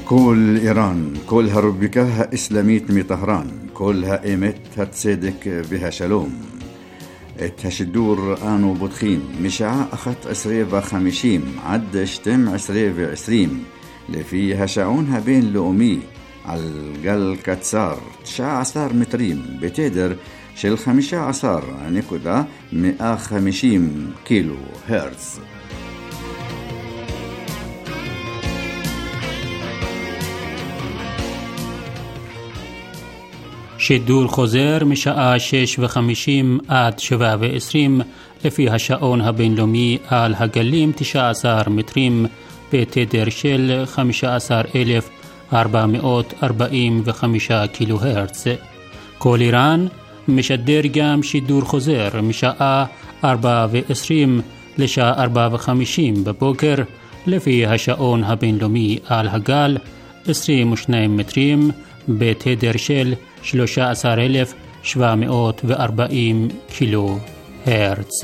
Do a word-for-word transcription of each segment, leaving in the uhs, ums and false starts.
كل إيران كلها ربكها إسلاميت مي طهران كلها إيمت هتصدق بها شلوم اتهشدور آنو بدخين مشاع أخت عسرية وخمشيم عد شتم عسرية وعسريم لفي هشعونها بين لؤمي عالقل كتسار تشاع عصار متريم بتدر شل خمشة عصار نكودا مئة خمشيم كيلو هرتز. שידור חוזר משעה שש וחמישים עד שבע ועשרים לפי השעון הבינלאומי על הגלים תשע עשרה מטרים בתדר של חמישה עשר אלף ארבע מאות ארבעים וחמישה קילו הרץ. כל איראן משדר גם שידור חוזר משעה ארבע ועשרים לשעה ארבע וחמישים בבוקר לפי השעון הבינלאומי על הגל עשרים ושניים מטרים בתדר של שלושה עשר אלף שבע מאות וארבעים קילו הרץ.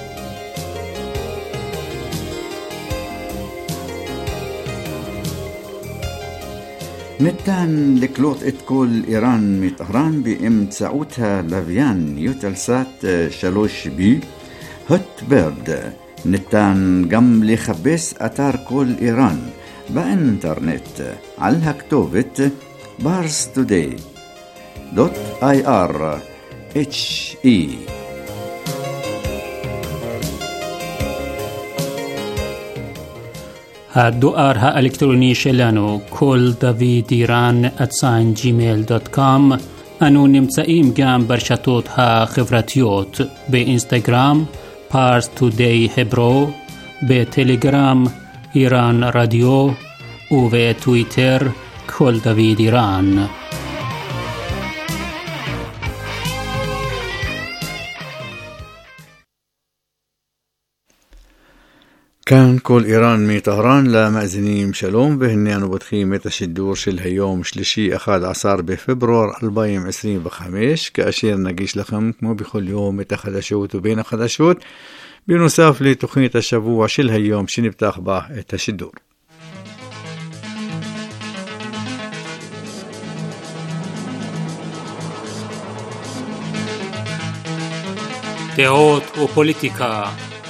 ניתן לקלוט את כל איראן מטהרן באמצעותה לוויין יוטלסאט שלוש בי הוטברד. ניתן גם לחפש אתר כל איראן באינטרנט על הכתובת פארס טודיי دوت اي ار اتش اي. הדואר האלקטרוני שלנו כל דוד איראן at gmail dot com. אנו נמצאים גם ברשתות החברתיות באינסטגרם פארס טודיי hebro, בטלגרם איראן רדיו ובטוויטר כל דוד איראן. كان كل إيران مي طهران لا مأزنين شلوم بهنيانو بدخيمة الشدور شل هيوم شلشي أخاد عصار بفبرور ألبايم عسرين بخميش كأشير نقيش لخم كمو بكل يوم متخدشوت وبين خدشوت بنصاف لتخينة الشبوع شل هيوم شنبتاخ باه التشدور. דעות ופוליטיקה.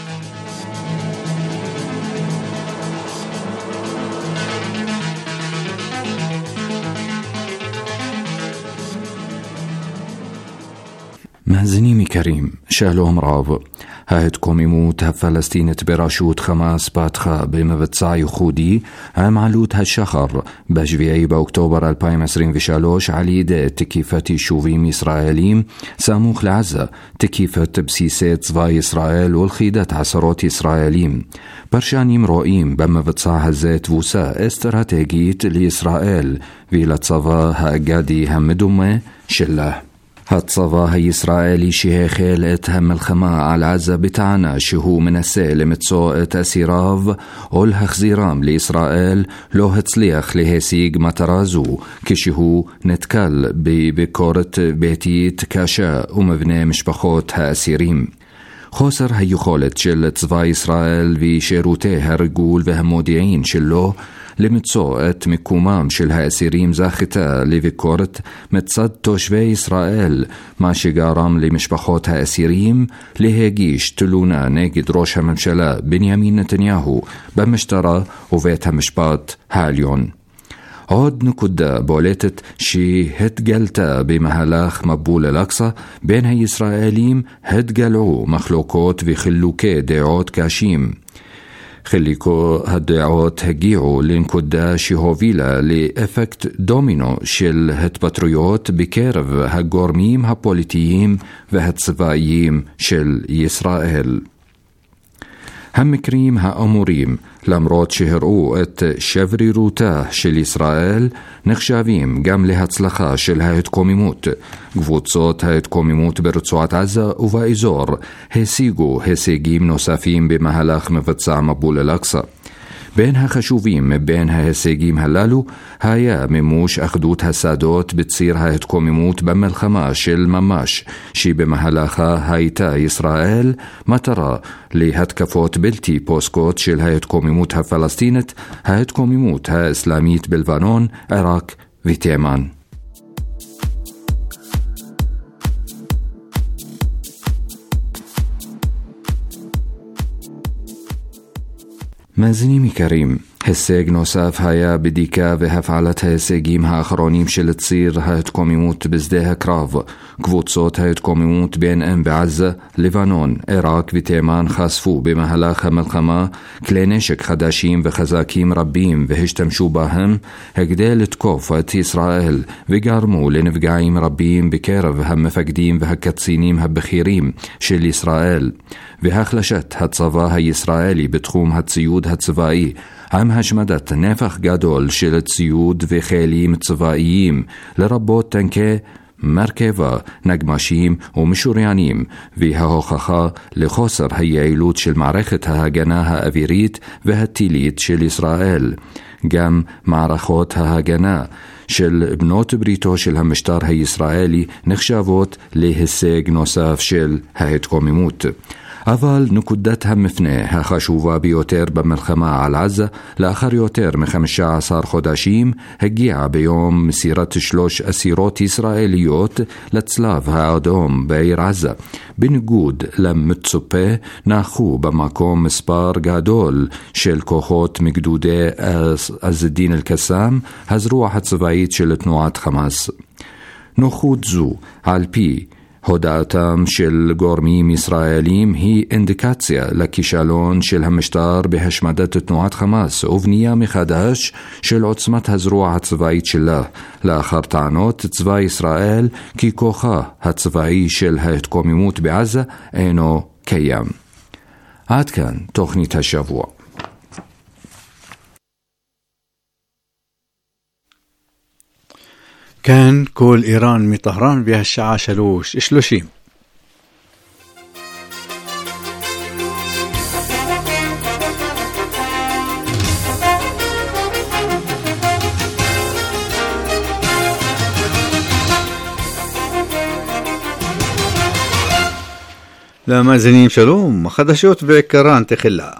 מאזינים יקרים, שלום רב. ההתקוממות הפלסטינית בראשות חמאס פתחה במבצע ייחודי עם עלות השחר ב-שבעה באוקטובר אלפיים עשרים ושלוש על ידי תקיפת יישובים ישראלים סמוך לעזה, תקיפת בסיסי צבא ישראל ולכידת עשרות ישראלים. פרשנים רואים במבצע הזה תבוסה אסטרטגית לישראל ולצבא האגדי המדומה שלה. הצבא הישראלי שהחל את המלחמה על עזה בטענה שהוא מנסה למצוא את אסיריו או להחזירם לישראל לא הצליח להשיג מטרה זו כשהוא נתקל בביקורת ביתית קשה ומבני משפחות האסירים. חוסר היכולת של צבא ישראל ושירותי הרגול והמודיעין שלו למצוא את מקומם של האסירים זכתה לביקורת מצד תושבי ישראל, מה שגרם למשפחות האסירים להגיש תלונה נגד ראש הממשלה בנימין נתניהו במשטרה ובית המשפט העליון. עוד נקודה בולטת שהתגלתה במהלך מבול אל-אקצא בין הישראלים התגלעו מחלוקות וחילוקי דעות קשים. חלקו הדעות הגיעו לנקודה שהובילה לאפקט דומינו של התפטרויות בקרב הגורמים הפוליטיים והצבאיים של ישראל. המקרים האמורים, למרות שהראו את שברירותה של ישראל, נחשבים גם להצלחה של ההתקוממות. קבוצות ההתקוממות ברצועת עזה ובאזור השיגו הישגים נוספים במהלך מבצע מבול אל-אקצא. בין החשובים מבין ההישגים הללו היה מימוש אחדות השדות בציר ההתקוממות במלחמה של ממש, שבמהלכה הייתה ישראל מטרה להתקפות בלתי פוסקות של ההתקוממות הפלסטינית, ההתקוממות האסלאמית בלבנון, עיראק ותימן. מאזינים יקרים, הישג נוסף היה בדיקה והפעלת ההישגים האחרונים של ציר ההתקוממות בשדה הקרב. קבוצות ההתקוממות בין אם בעזה, לבנון, עיראק ותימן חשפו במהלך המלחמה כלי נשק חדשים וחזקים רבים והשתמשו בהם כדי לתקוף את ישראל וגרמו לנפגעים רבים בקרב המפקדים והקצינים הבכירים של ישראל והחלשת הצבא הישראלי בתחום הציוד הצבאי עם השמדת נפח גדול של ציוד וחיילים צבאיים לרבות טנקי מרכבה, נגמשים ומשוריינים, וההוכחה לחוסר היעילות של מערכת ההגנה האווירית והטילית של ישראל. גם מערכות ההגנה של בנות בריתו של המשטר הישראלי נחשבות להישג נוסף של ההתקוממות. אבל נקודת המפנה החשובה ביותר במלחמה על עזה לאחר יותר מ-חמישה עשר חודשים הגיעה ביום מסירת שלוש אסירות ישראליות לצלב האדום בעיר עזה. בניגוד למצופה נחו במקום מספר גדול של כוחות מגדודי עז א-דין אל-קסאם, הזרוע הצבאית של תנועת חמאס. נוחות זו על פי הודעתם של גורמים ישראלים היא אינדיקציה לכישלון של המשטר בהשמדת תנועת חמאס ובנייה מחדש של עוצמת הזרוע הצבאית שלה, לאחר טענות צבא ישראל כי כוחה הצבאי של ההתקוממות בעזה אינו קיים. עד כאן תוכנית השבוע. كان كل إيران من طهران بها الساعة شلوش شلوشيم. למאזינים שלום, החדשות בעיקרן תחילה.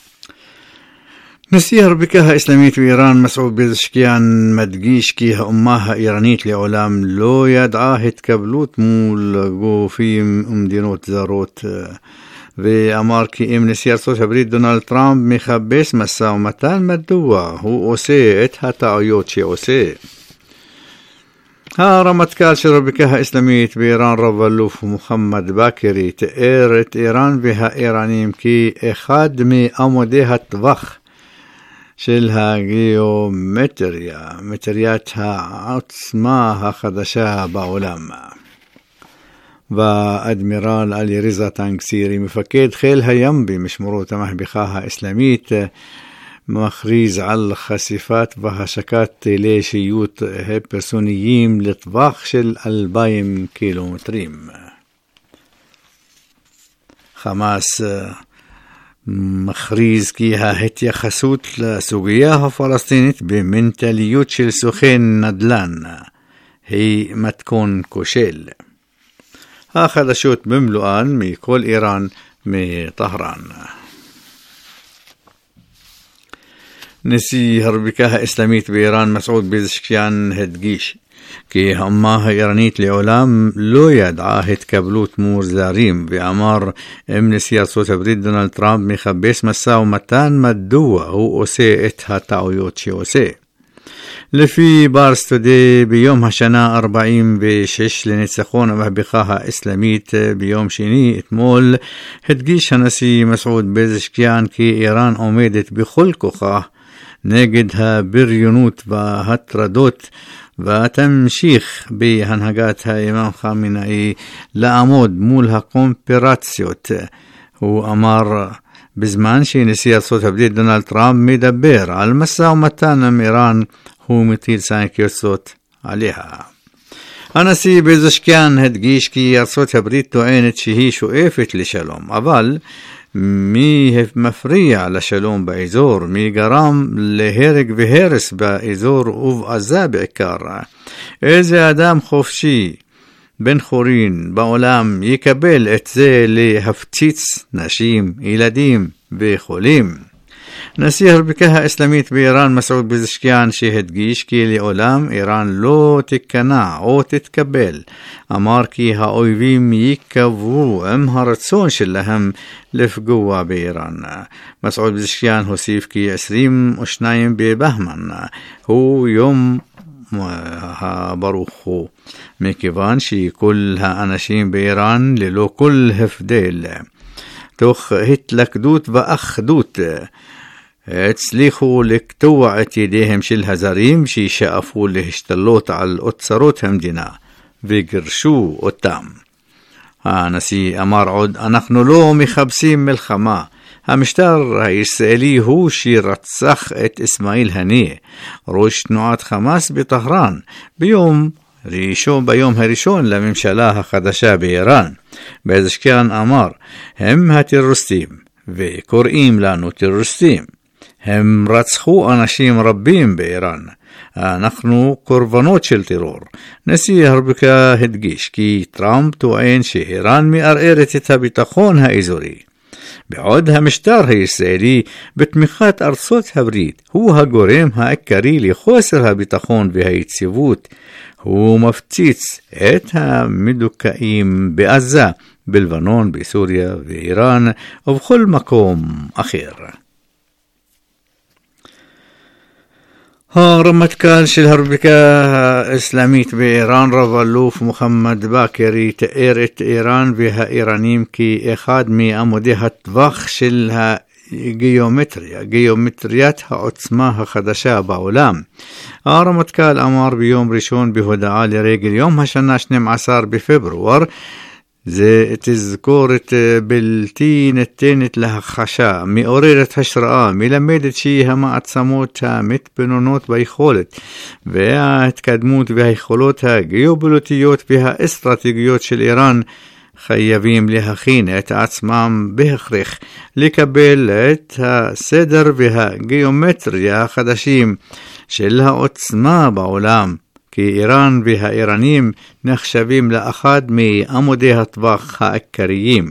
נשיא הרפובליקה האסלאמית באיראן מסעוד פזשקיאן מדגיש כי האומה האיראנית לעולם לא ידעה התקבלות מול גופים ומדינות זרות, ואמר כי אם נשיא ארצות הברית דונלד טראמפ מחפש משא ומתן, מדוע הוא עושה את הטעויות שעושה. הרמטכ"ל של הרפובליקה האסלאמית באיראן רב אלוף מוחמד באקרי תיאר את איראן והאיראנים כאחד מעמודי הטווח של הגיאומטריה, מטריית העוצמה החדשה בעולם. והאדמירל עלי ריזה טנקסירי, מפקד חיל הים במשמרות המהפכה האסלאמית, מכריז על חשיפת והשקת טילי שיוט היפרסוניים לטווח של אלפיים קילומטרים. חמאס מכריז כי ההתייחסות לסוגיה הפלסטינית במנטליות של סוכן נדל"ן היא מתכון כושל. החדשות במלואן מכל איראן מטהרן. נשיא הרפובליקה האסלאמית באיראן מסעוד פזשקיאן הדגיש כי האומה האיראנית לעולם לא ידעה התקבלות מול זרים, ואמר אם נשיא ארצות הברית דונלד טראמפ מחפש משא ומתן, מדוע הוא עושה את הטעויות שעושה. לפי פארס טודיי, ביום השנה ארבעים ושש לניצחון המהפכה האסלאמית ביום שני אתמול, הדגיש הנשיא מסעוד פזשקיאן כי איראן עומדת בכל כוחה נגד הבריונות וההטרדות, ותמשיך בהנהגת האימאם חמינאי לעמוד מול הקומפרציות. הוא אמר בזמן שנשיא ארצות הברית דונלד טראמפ מדבר על משא ומתן עם איראן, הוא מטיל סנקציות עליה. הנשיא פזשקיאן הדגיש כי ארצות הברית טוענת שהיא שואפת לשלום, אבל מי מפריע לשלום באזור, מי גרם להרג והרס באזור ובעזה בעיקר. איזה אדם חופשי בן חורין בעולם יקבל את זה להפציץ נשים, ילדים וחולים? נשיא הרפובליקה האסלאמית באיראן מסעוד פזשקיאן שהדגיש כי לעולם איראן לא תיכנע או תתקבל, אמר כי האויבים ייקברו עם הרצון שלהם לפגוע באיראן. מסעוד פזשקיאן הוסיף כי עשרים ושניים בבהמן הוא יום הברוך הוא, מכיוון שכל האנשים באיראן ללא כל הבדל תוך התלכדות ואחדות הצליחו לקטוע את ידיהם של הזרים שישאפו להשתלות על אוצרות המדינה וגרשו אותם. הנשיא אמר עוד, אנחנו לא מחפשים מלחמה. המשטר הישראלי הוא שרצח את אסמאעיל הנייה, ראש תנועת חמאס בטהרן, ביום ראשון, ביום הראשון לממשלה החדשה באיראן. פזשקיאן אמר, הם הטרוריסטים וקוראים לנו טרוריסטים. הם רצחו אנשים רבים באיראן. אנחנו קורבנות של טרור. נשיא הרפובליקה הדגיש כי טראמפ טוען שאיראן מערערת את הביטחון האזורי, בעוד המשטר הישראלי בתמיכת ארצות הברית הוא הגורם העיקרי לחוסר הביטחון והיציבות. הוא מפציץ את המדוכאים בעזה, בלבנון, בסוריה ואיראן ובכל מקום אחר. הרמטכ"ל של הרפובליקה האסלאמית באיראן רב אלוף מוחמד באקרי תיאר את איראן והאיראנים כאחד מעמודי הטווח של הגיאומטריה, גיאומטריית העוצמה החדשה בעולם. הרמטכ"ל אמר ביום ראשון בהודעה לרגל יום השנה שנים עשר בפברואר, זה תזכורת בלתי ניתנת להכחשה, מעוררת השראה, מלמדת שהיא המעצמות המתבוננות ביכולת וההתקדמות והיכולות הגיאופוליטיות והאסטרטגיות של איראן חייבים להכין את עצמם בהכרח לקבל את הסדר והגיאומטריה החדשים של העוצמה בעולם, כי איראן והאיראנים נחשבים לאחד מעמודי הטווח העיקריים.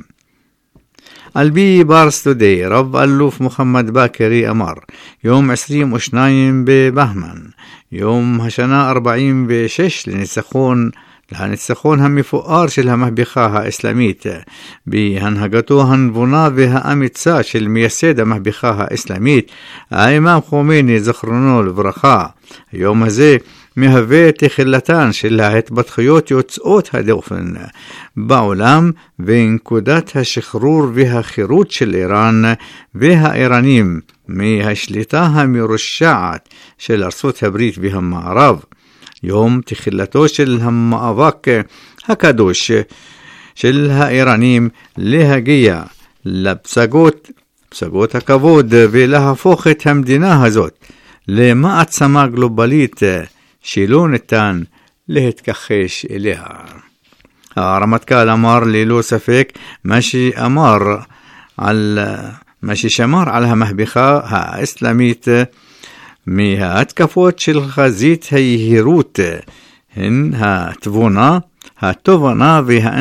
על פי פארס טודיי, רב אלוף מוחמד באקרי אמר, יום עשרים ושניים בבהמן, יום השנה ארבעים ושש לניצחון, לניצחון המפואר של המהפכה האסלאמית, בהנהגתו הנבונה והאמיצה של מייסד המהפכה האסלאמית, האימאם חומייני זכרונו לברכה. היום הזה מהווה תחילתן של ההתפתחויות יוצאות הדופן בעולם ונקודת השחרור והחירות של איראן והאיראנים מהשליטה המרושעת של ארצות הברית והמערב. יום תחילתו של המאבק הקדוש של האיראנים להגיע לפסגות, פסגות הכבוד, ולהפוך את המדינה הזאת למעצמה גלובלית שלא ניתן להתכחש אליה. הרמטכ"ל אמר ללא ספק מה שאמר על מה ששמר על המהפכה האסלאמית מההתקפות של חזית היהירות הן התבונה, התובנה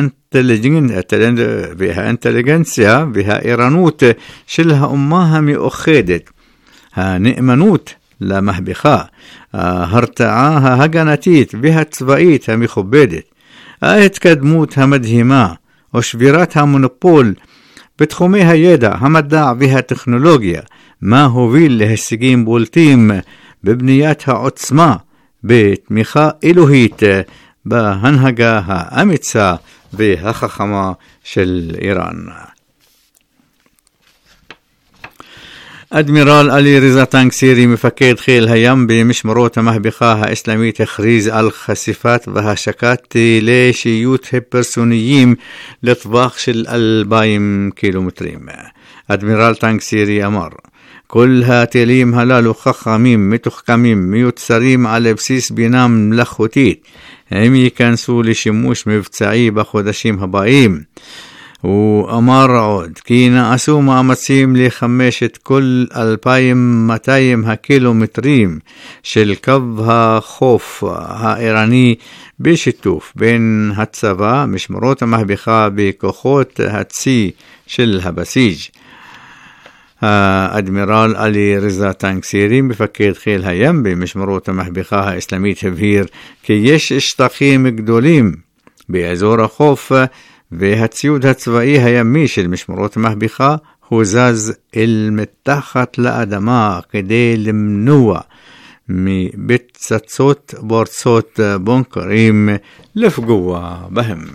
והאינטליגנציה והערנות של האומה המאוחדת, הנאמנות למהפכה, ההרתעה ההגנתית והצבאית המכובדת, ההתקדמות המדהימה ושבירת המונופול בתחומי הידע, המדע והטכנולוגיה, מה הוביל להישגים בולטים בבניית העוצמה בתמיכה אלוהית בהנהגה האמיצה והחכמה של איראן. אדמירל עלי רזה טנגסירי, מפקד חיל הים במשמרות המהפכה האסלאמית, הכריז על חשיפת והשקת טילי שיוט היפרסוניים לטווח של אלפיים קילומטרים. אדמירל טנגסירי אמר, כל הטילים הללו חכמים, מתוחכמים, מיוצרים על בסיס בינה מלאכותית. הם ייכנסו לשימוש מבצעי בחודשים הבאים, ואמר עוד כי נעשו מאמצים לחמשת כל אלפיים ומאתיים הקילומטרים של קו החוף האיראני בשיתוף בין הצבא, משמרות המהפכה בכוחות הצי של הבסיג'. האדמירל עלי רזה טנקסירי, מפקד חיל הים במשמרות המהפכה האסלאמית, הבהיר כי יש שטחים גדולים באזור החוף והציוד הצבאי הימי של משמרות המהפכה הוזז אל מתחת לאדמה כדי למנוע מבצצות פורצות בונקרים לפגוע בהם.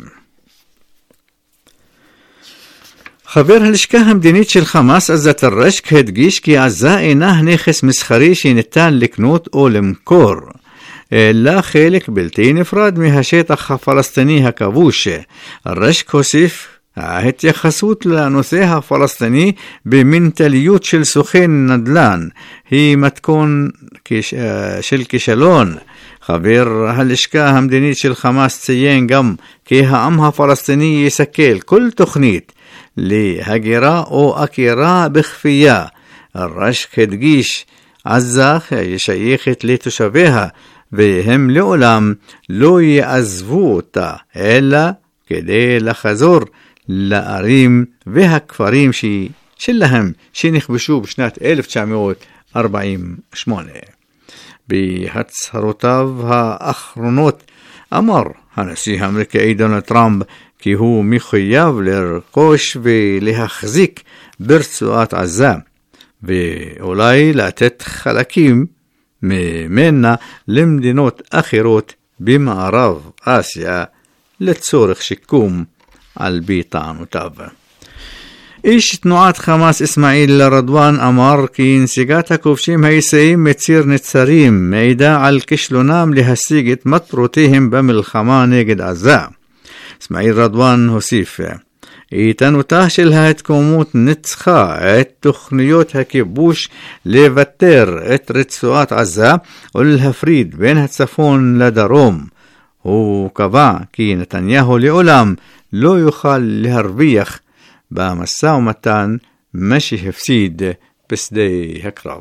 חבר הלשכה המדינית של חמאס עזת אל-רשק הדגיש כי עזה אינה נכס מסחרי שניתן לקנות או למכור, אלא חלק בלתי נפרד מהשטח הפלסטיני הכבוש. אל-רשק הוסיף, ההתייחסות לנושא הפלסטיני במנטליות של סוכן נדל"ן היא מתכון של כישלון. חבר הלשכה המדינית של חמאס ציין גם כי העם הפלסטיני יסכל כל תוכנית להגירה או עקירה בכפייה. אל-רשק הדגיש, עזה שייכת לתושביה והם לעולם לא יעזבו אותה אלא כדי לחזור לערים והכפרים ש... שלהם שנכבשו בשנת אלף תשע מאות ארבעים ושמונה. בהצהרותיו האחרונות אמר הנשיא האמריקאי דונלד טראמפ כי הוא מחויב לרכוש ולהחזיק ברצועת עזה ואולי לתת חלקים ממנה למדינות אחרות במערב אסיה לצורך שיקום על פי טענותיו. איש תנועת חמאס אסמאעיל רדואן אמר כי נסיגת הכובשים הישראלים מציר נצרים מעידה על כישלונם להשיג את מטרותיהם במלחמה נגד עזה. אסמאעיל רדואן הוסיף, איתנותה של ההתקוממות ניצחה את תוכניות הכיבוש לבטר את רצועת עזה ולהפריד בין הצפון לדרום. הוא קבע כי נתניהו לעולם לא יוכל להרוויח במשא ומתן מה שהפסיד בשדה הקרב.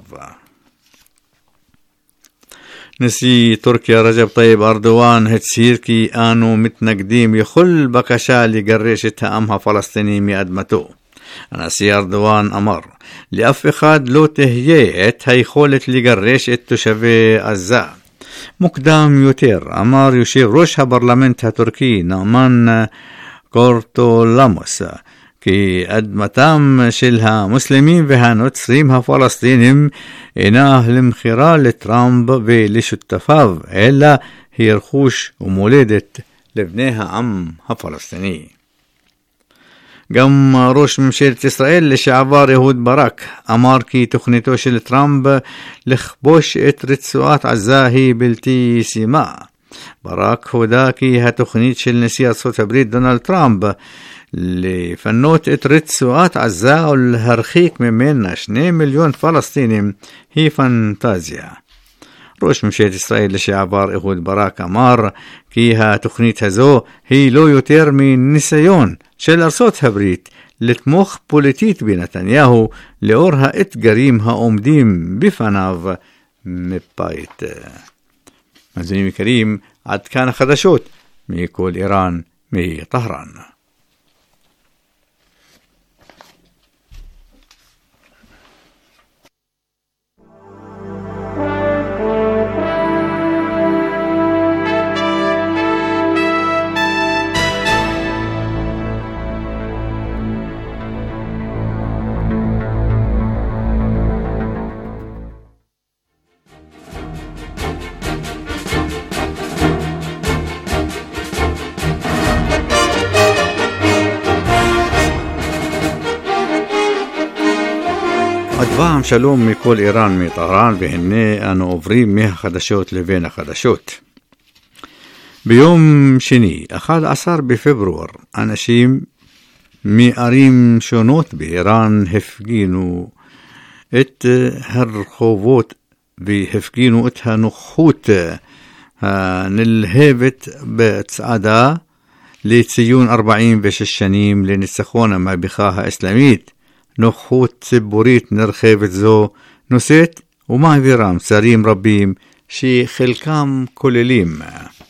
נשיא טורקיה רג'ב טייב ארדואן הצהיר כי אנו מתנגדים לכל בקשה לגרש את העם הפלסטיני מאדמתו. הנשיא ארדואן אמר, לאף אחד לא תהיה את היכולת לגרש את תושבי עזה. מוקדם יותר אמר יושב ראש הפרלמנט הטורקי נאמן קורטולמוס כי אדמתם של המוסלמים והנוצרים הפלסטינים אינה למכירה לטראמפ ולשותפיו, אלא היא רכוש ומולדת לבני העם הפלסטיני. גם ראש ממשלת ישראל לשעבר אהוד ברק אמר כי תוכניתו של טראמפ לכבוש את רצועת עזה היא בלתי ישימה. ברק הודה כי התוכנית של נשיא ארצות הברית דונלד טראמפ לפנות את רצועת עזה ולהרחיק ממנה שני מיליון פלסטינים היא פנטזיה. ראש ממשלת ישראל לשעבר אהוד ברק אמר כי התוכנית הזו היא לא יותר מניסיון של ארצות הברית לתמוך פוליטית בנתניהו לאור האתגרים העומדים בפניו מבית. מאזינים יקרים, עד כאן החדשות מכל איראן מטהרן. אדוה שלום מכל איראן מטהרן, והנה אנו עוברים מהחדשות לבין החדשות. ביום שני, אחד עשר בפברואר, אנשים מערים שונות באיראן הפגינו את הרחובות והפגינו את הנוחות הנלהבת בצעדה לציון ארבעים ושש שנים לניצחון המהפכה האסלאמית, נוכחות ציבורית נרחבת זו נושאת ומעבירה מסרים רבים שחלקם כוללים.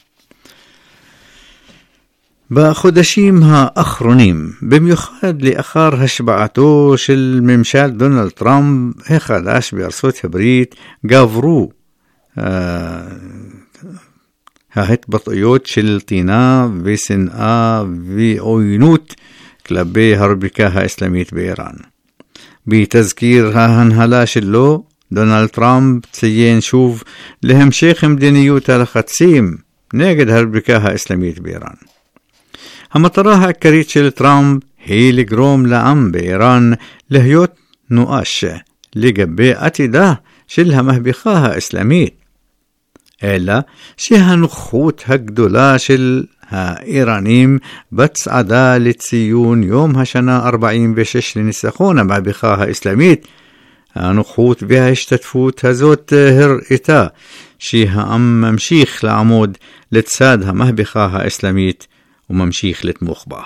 בחודשים האחרונים, במיוחד לאחר השבעתו של ממשל דונלד טראמפ החדש בארצות הברית, גברו אה, ההתבטאויות של טינה ושנאה ועוינות כלפי הרפובליקה האסלאמית באיראן. בתזכיר ההנהלה שלו, דונלד טראמפ ציין שוב להמשך מדיניות הלחצים נגד הרפובליקה האסלאמית באיראן. המטרה העיקרית של טראמפ היא לגרום לעם באיראן להיות נואש לגבי עתידה של המהפכה האסלאמית, אלא שהנוכחות הגדולה של האיראנים בצעדה לציון יום השנה ארבעים ושש לניצחון המהפכה האסלאמית, הנוכחות וההשתתפות הזאת הראתה שהעם ממשיך לעמוד לצד המהפכה האסלאמית וממשיך לתמוך בה.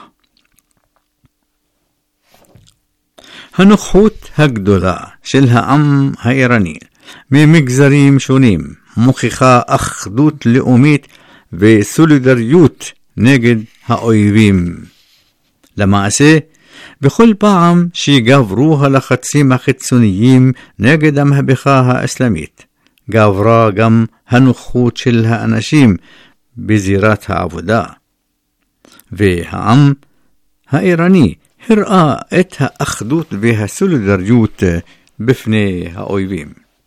הנוכחות הגדולה של העם האיראני ממגזרים שונים מוכיחה אחדות לאומית וסולידריות נגד האויבים. למעשה, בכל פעם שגברו הלחצים החיצוניים נגד המהפכה האסלאמית, גברה גם הנוכחות של האנשים בזירת העבודה. והעם האיראני הראה את האחדות והסולידריות בפני האויבים.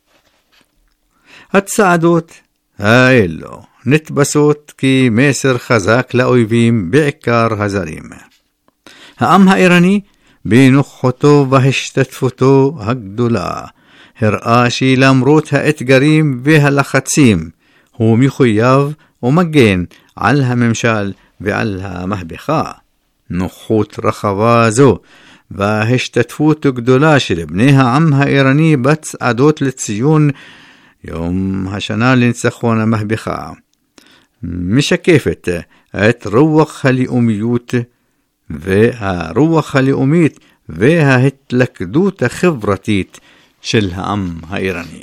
הצעדות האלו נתפסות כמסר חזק לאויבים, בעיקר הזרים. העם האיראני בנוכחותו והשתתפותו הגדולה הראה שלמרות האתגרים והלחצים הוא מחויב ומגן על הממשל ועל המהפכה. נוכחות רחבה זו וההשתתפות גדולה של בני העם האיראני בצעדות לציון יום השנה לניצחון המהפכה משקפת את רוח הלאומיות והרוח הלאומית וההתלכדות החברתית של העם האיראני.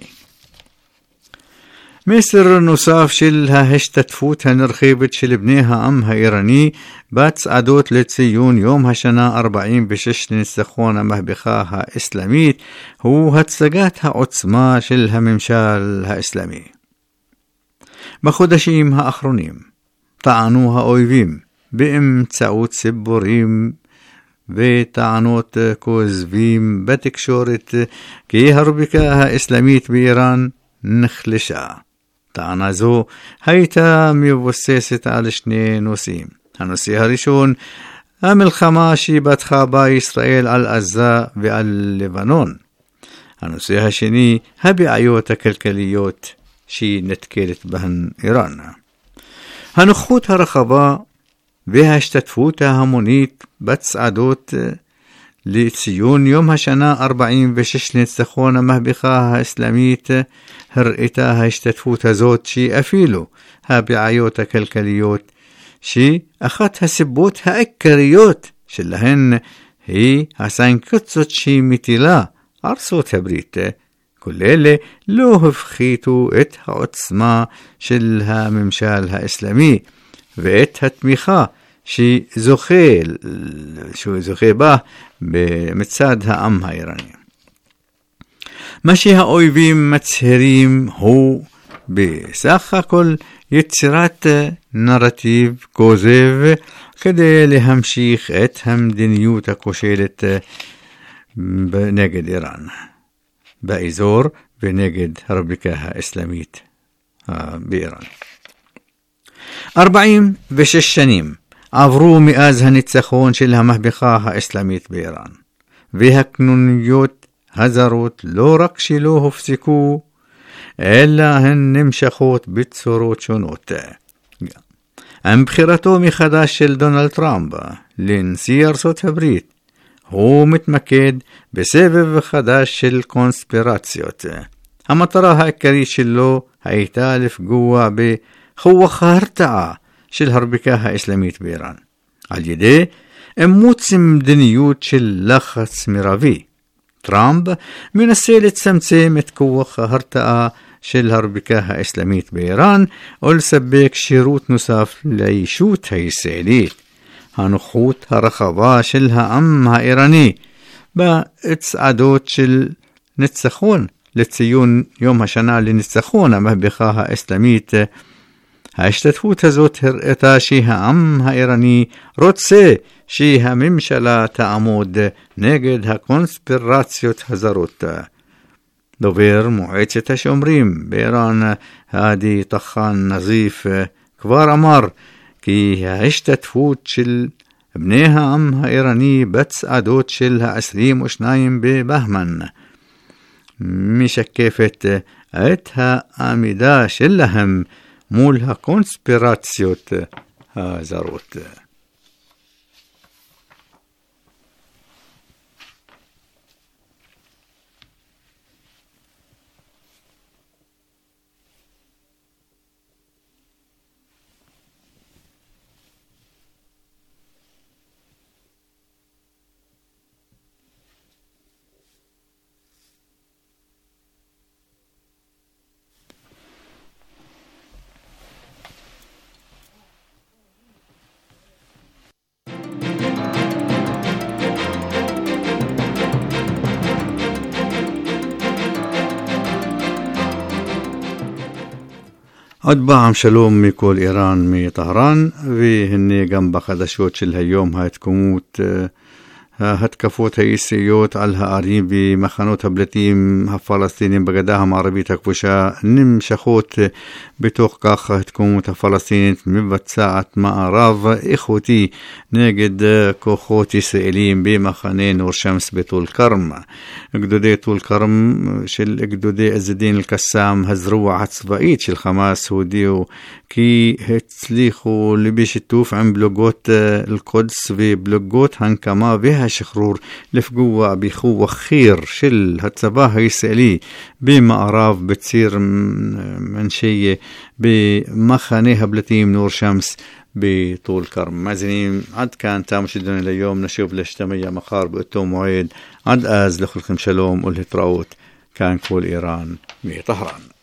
מסר נוסף של ההשתתפות הנרחבת של בני העם האיראני בצעדות לציון יום השנה ארבעים ושש לניצחון המהפכה האסלאמית הוא הצגת העוצמה של הממשל האסלאמי. בחודשים האחרונים טענו האויבים באמצעות סיפורים וטענות כוזבים בתקשורת כי הרפובליקה האסלאמית באיראן נחלשה. טענה זו הייתה מבוססת על שני נושאים. הנושא הראשון, המלחמה שפתחה בה ישראל על עזה ועל לבנון. הנושא השני, הבעיות הכלכליות שנתקלת בהן איראן. הנוכחות הרחבה וההשתתפות ההמונית בצעדות לציון יום השנה ארבעים ושש לניצחון המהפכה האסלאמית הראתה ההשתתפות הזאת שאפילו הבעיות הכלכליות שאחת הסיבות העיקריות שלהן היא הסנקציות שמטילה ארצות הברית, כל אלה לא הפחיתו את העוצמה של הממשל האסלאמי ואת התמיכה שזוכה, שזוכה בה מצד העם האיראני. מה שהאויבים מצהירים הוא בסך הכל יצירת נרטיב כוזב כדי להמשיך את המדיניות הכושלת נגד איראן באזור ונגד הרפובליקה האסלאמית באיראן. ארבעים ושש שנים עברו מאז הניצחון של המהפכה האסלאמית באיראן, והכנוניות הזרות לא רק שלא הפסיקו, אלא הן נמשכות בצורות שונות. עם בחירתו מחדש של דונלד טראמפ לנשיא ארצות הברית, הוא מתמקד בסבב חדש של קונספירציות. המטרה העיקרית שלו הייתה לפגוע בכוח ההרתעה של הרפובליקה האסלאמית באיראן. על ידי אימוץ מדיניות של לחץ מרבי. טראמפ מנסה לצמצם את כוח ההרתעה של הרפובליקה האסלאמית באיראן ולספק שירות נוסף לישות הישראלית. הנוכחות הרחבה של העם האיראני בצעדות של ניצחון לציון יום השנה לניצחון המהפכה האסלאמית, ההשתתפות הזאת הראתה שהעם האיראני רוצה שהממשלה תעמוד נגד הקונספירציות הזרות. דובר מועצת השומרים באיראן, האדי טחאן נזיף, כבר אמר כי ההשתתפות של בני העם האיראני בצעדות של ה-עשרים ושניים בבהמן משקפת את העמידה שלהם מול הקונספירציות הזרות. עוד פעם שלום מכל איראן מטהרן, והנה גם בחדשות של היום ההתקומות ההתקפות הישראליות על הערים ומחנות הפליטים הפלסטינים בגדה המערבית הכבושה נמשכות. בתוך כך ההתקומות הפלסטינית מבצעת מערב איכותי נגד כוחות ישראלים במחנה נור שמס בטול כרם. גדודי טול כרם של גדודי עז א-דין אל-קסאם, הזרוע הצבאית של חמאס, הודיעו כי הצליחו בשיתוף עם בלוגות אל-קודס ובלוגות הנקמה והשחרור לפגוע בכוח חי"ר של הצבא הישראלי במערב בציר מנשיה במחנה הפליטים נור שמס בטול כרם. מאזינים, עד כאן תם שידונו ליום, נשוב להשתמע מחר באותו מועד. עד אז לכולכם שלום ולהתראות. כאן כל איראן מטהרן.